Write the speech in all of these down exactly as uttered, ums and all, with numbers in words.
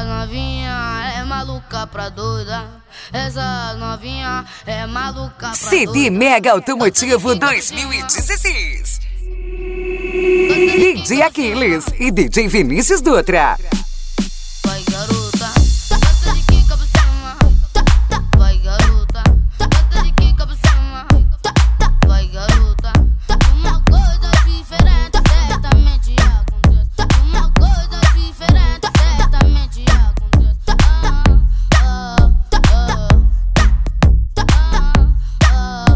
Essa novinha é maluca pra doida. Essa novinha é maluca pra doida. C D Mega Automotivo dois mil e dezesseis. D J Aquiles e D J Vinícius Dutra. Vai garota, gosta de quica pra cima. Vai garota, gosta de quica pra cima. Vai garota, uma coisa diferente certamente acontece. Uma coisa diferente certamente acontece. Ah, ah, ah, ah,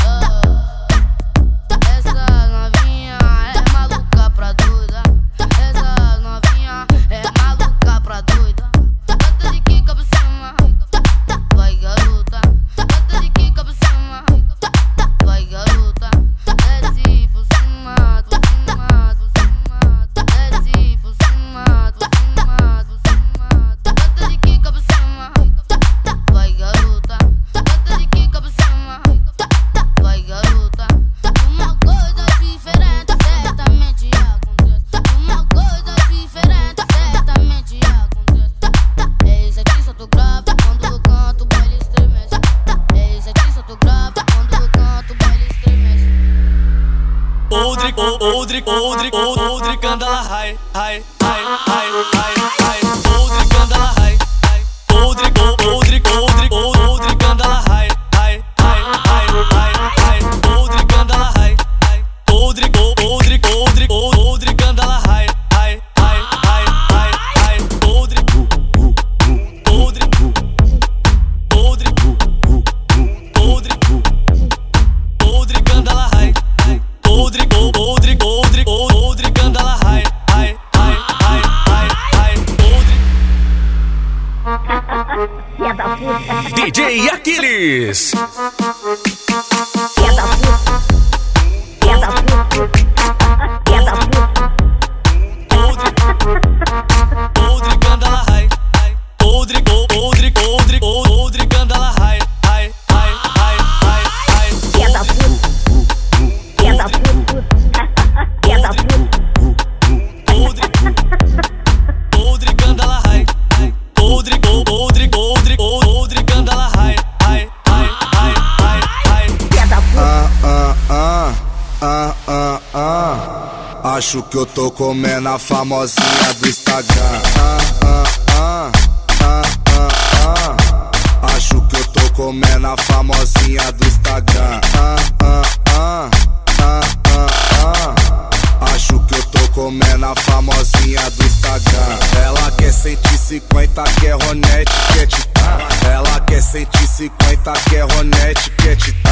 ah. Essa novinha é maluca pra doida. Essa novinha é maluca pra doida. Gosta de quica pra cima. Vai garota, gosta de quica pra cima. Vai garota, desce por cima, por cima, por cima. Desce por cima, por cima, por cima. Gosta de quica pra cima. Vai garota, gosta de quica pra cima. Vai garota, uma coisa diferente certamente acontece. Uma coisa diferente certamente acontece. É isso aqui, só tô grave quando eu canto, o baile estremece. É isso aqui, só tô grave quando eu canto, o baile estremece. Odri, odri, odri, odri, candela high, high, high, high, high, high. Odri, candela high, odri, odri, odri, odri, candela high, high, high, high, high, high. Odri, candela high, odri, odri, odri, odri, candela high, high, high, high, high, high. Odri, odri, odri, odri, odri, candela high. Odri, odri, odri, odri, candela high, high, high, high, high, high. Odri. D J Aquiles. Odri, candela high, odri, odri, odri, odri, candela high, high, high, high, high, high. Odri, odri, candela high, odri, odri, odri, odri, candela high, high, high, high, high, high. Ah, ah, ah, ah, ah, ah. Acho que eu tô comendo a famosinha do Instagram. Ah, ah, ah, ah, ah, ah. Acho que eu tô comendo a famosinha do Instagram. Ah, ah, ah, ah, ah, ah. Acho que eu tô comendo a famosinha do Instagram. Ela quer cento e cinquenta, quer ronete, quer titã. Ela quer cento e cinquenta, quer ronete, quer titã.